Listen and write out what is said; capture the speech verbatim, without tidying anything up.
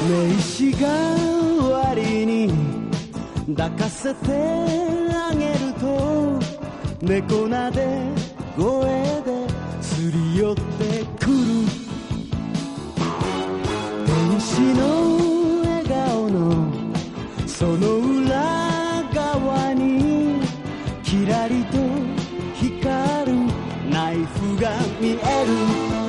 名刺代わりに抱かせてあげると猫なで声ですり寄ってくる天使の笑顔のその裏側にキラリと光るナイフが見える